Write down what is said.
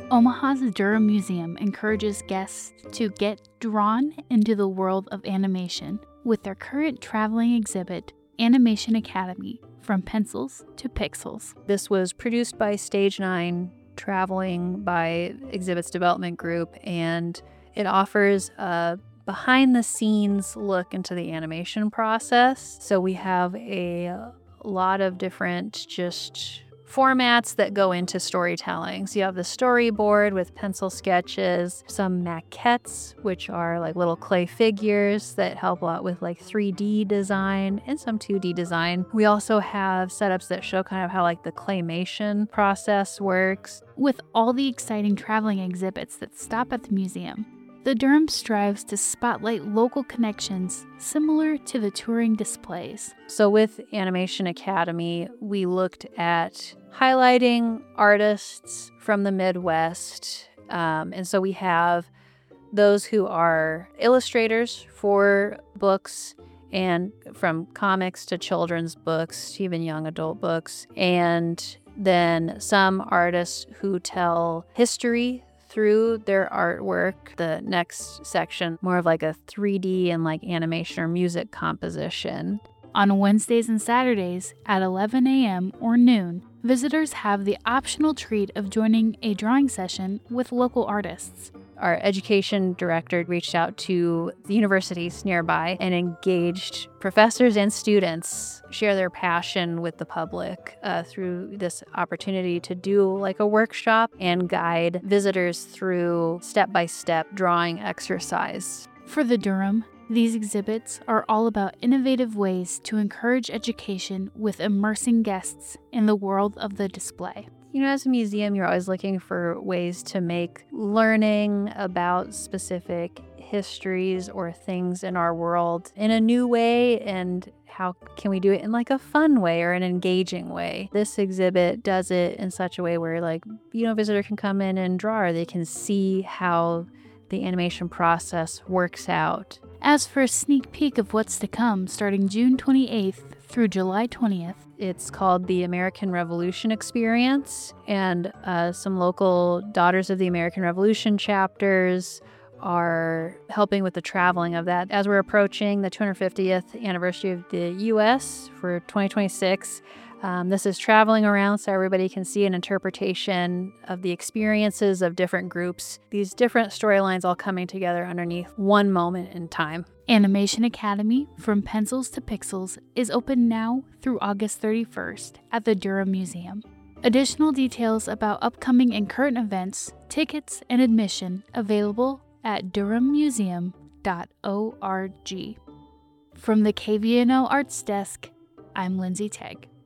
Omaha's Durham Museum encourages guests to get drawn into the world of animation with their current traveling exhibit, Animation Academy, From Pencils to Pixels. This was produced by Stage 9, Traveling by Exhibits Development Group, and it offers a behind-the-scenes look into the animation process. So we have a lot of different just formats that go into storytelling. So you have the storyboard with pencil sketches, some maquettes, which are like little clay figures that help a lot with like 3D design and some 2D design. We also have setups that show kind of how like the claymation process works. With all the exciting traveling exhibits that stop at the museum, the Durham strives to spotlight local connections similar to the touring displays. So with Animation Academy, we looked at highlighting artists from the Midwest. And so we have those who are illustrators for books, and from comics to children's books to even young adult books. And then some artists who tell history through their artwork. The next section, more of like a 3D and like animation or music composition. On Wednesdays and Saturdays at 11 a.m. or noon, visitors have the optional treat of joining a drawing session with local artists. Our education director reached out to the universities nearby and engaged professors and students share their passion with the public through this opportunity to do like a workshop and guide visitors through step-by-step drawing exercise. For the Durham, these exhibits are all about innovative ways to encourage education with immersing guests in the world of the display. You know, as a museum, you're always looking for ways to make learning about specific histories or things in our world in a new way, and how can we do it in like a fun way or an engaging way. This exhibit does it in such a way where like, you know, a visitor can come in and draw, or they can see how the animation process works out. As for a sneak peek of what's to come starting June 28th through July 20th, it's called the American Revolution Experience, and some local Daughters of the American Revolution chapters are helping with the traveling of that. As we're approaching the 250th anniversary of the U.S. for 2026, this is traveling around so everybody can see an interpretation of the experiences of different groups, these different storylines all coming together underneath one moment in time. Animation Academy, From Pencils to Pixels, is open now through August 31st at the Durham Museum. Additional details about upcoming and current events, tickets, and admission available at durhammuseum.org. From the KVNO Arts Desk, I'm Lindsay Tegg.